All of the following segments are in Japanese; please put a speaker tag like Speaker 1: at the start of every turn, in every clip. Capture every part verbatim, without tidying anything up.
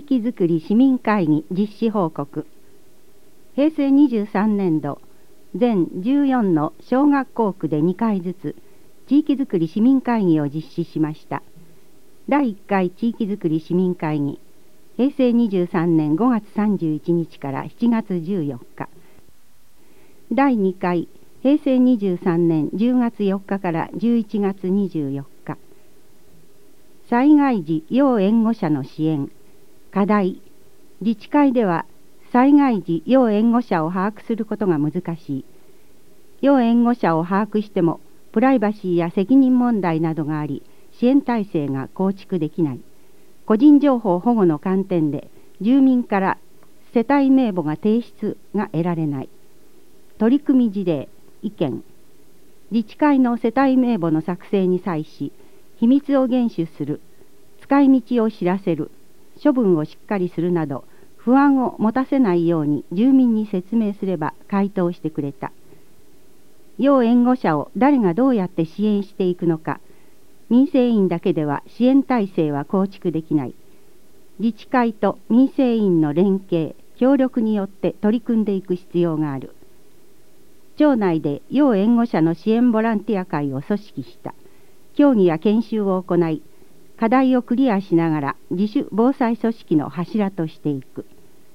Speaker 1: 域づくり市民会議実施報告。平成にじゅうさんねん度全じゅうよんの小学校区でにかいずつ地域づくり市民会議を実施しました。だいいっかい地域づくり市民会議、平成にじゅうさんねんごがつさんじゅういちにちからしちがつじゅうよっか。だいにかい平成にじゅうさんねんじゅうがつよっかからじゅういちがつにじゅうよっか。災害時要援護者の支援。課題。自治会では災害時要援護者を把握することが難しい。要援護者を把握してもプライバシーや責任問題などがあり、支援体制が構築できない。個人情報保護の観点で住民から世帯名簿が提出が得られない。取り組み事例、意見。自治会の世帯名簿の作成に際し、秘密を厳守する、使い道を知らせる、処分をしっかりするなど、不安を持たせないように住民に説明すれば回答してくれた。要援護者を誰がどうやって支援していくのか、民生委員だけでは支援体制は構築できない。自治会と民生委員の連携、協力によって取り組んでいく必要がある。町内で要援護者の支援ボランティア会を組織した。協議や研修を行い、課題をクリアしながら自主防災組織の柱としていく。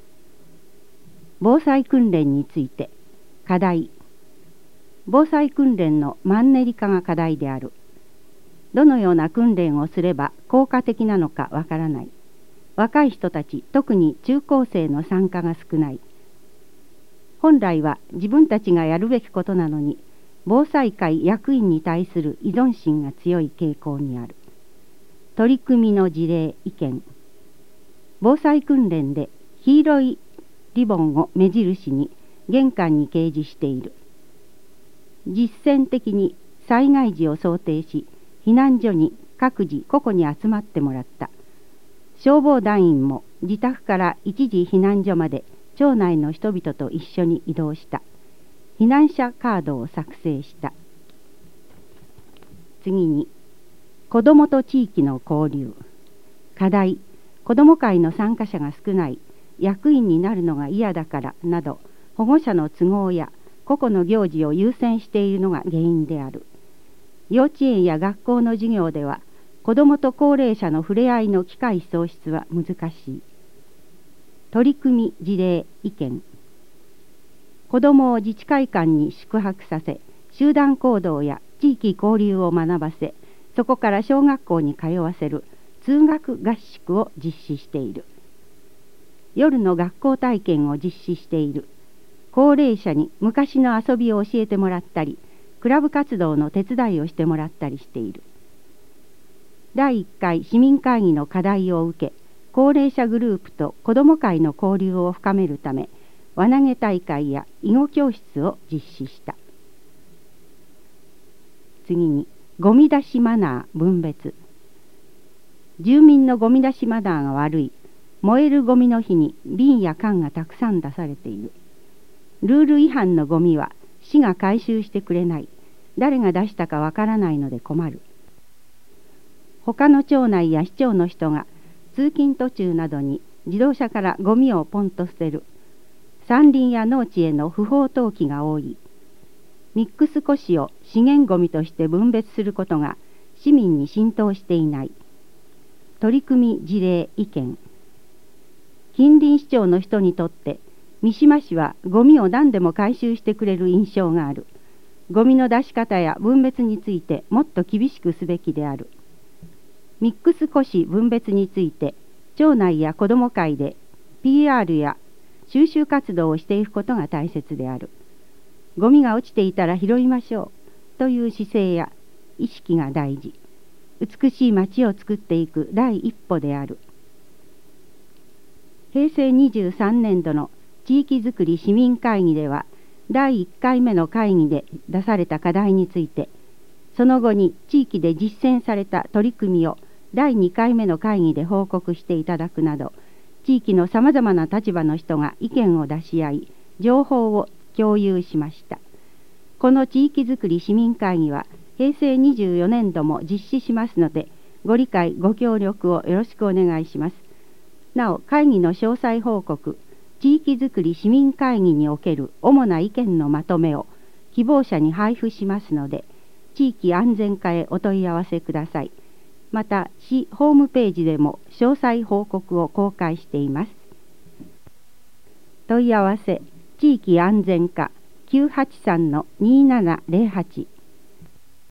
Speaker 1: 防災訓練について、課題。防災訓練のマンネリ化が課題である。どのような訓練をすれば効果的なのかわからない。若い人たち、特に中高生の参加が少ない。本来は自分たちがやるべきことなのに、防災会役員に対する依存心が強い傾向にある。取り組みの事例、意見。防災訓練で黄色いリボンを目印に玄関に掲示している。実践的に災害時を想定し、避難所に各自個々に集まってもらった。消防団員も自宅から一時避難所まで町内の人々と一緒に移動した。避難者カードを作成した。次に、子どもと地域の交流。課題、子ども会の参加者が少ない、役員になるのが嫌だからなど、保護者の都合や個々の行事を優先しているのが原因である。幼稚園や学校の授業では、子どもと高齢者の触れ合いの機会創出は難しい。取り組み事例、意見。子どもを自治会館に宿泊させ、集団行動や地域交流を学ばせ、そこから小学校に通わせる通学合宿を実施している。夜の学校体験を実施している。高齢者に昔の遊びを教えてもらったり、クラブ活動の手伝いをしてもらったりしている。だいいっかい市民会議の課題を受け、高齢者グループと子ども会の交流を深めるため、輪投げ大会や囲碁教室を実施した。次に、ゴミ出しマナー分別。住民のゴミ出しマナーが悪い。燃えるゴミの日に瓶や缶がたくさん出されている。ルール違反のゴミは市が回収してくれない。誰が出したかわからないので困る。他の町内や市長の人が通勤途中などに自動車からゴミをポンと捨てる。山林や農地への不法投棄が多い。ミックス古紙を資源ゴミとして分別することが市民に浸透していない。取り組み事例、意見。近隣市長の人にとって三島市はゴミを何でも回収してくれる印象がある。ゴミの出し方や分別についてもっと厳しくすべきである。ミックス古紙分別について町内や子ども会で ピーアール や収集活動をしていくことが大切である。ゴミが落ちていたら拾いましょうという姿勢や意識が大事。美しい街を作っていく第一歩である。平成にじゅうさんねん度の地域づくり市民会議では、だいいっかいめの会議で出された課題について、その後に地域で実践された取り組みをだいにかいめの会議で報告していただくなど、地域のさまざまな立場の人が意見を出し合い、情報を共有しました。この地域づくり市民会議は平成にじゅうよねん度も実施しますので、ご理解ご協力をよろしくお願いします。 なお会議の詳細報告、地域づくり市民会議における主な意見のまとめを希望者に配布しますので、地域安全課へお問い合わせください。また、市ホームページでも詳細報告を公開しています。問い合わせ、地域安全課 きゅうはちさんのにーななゼロはち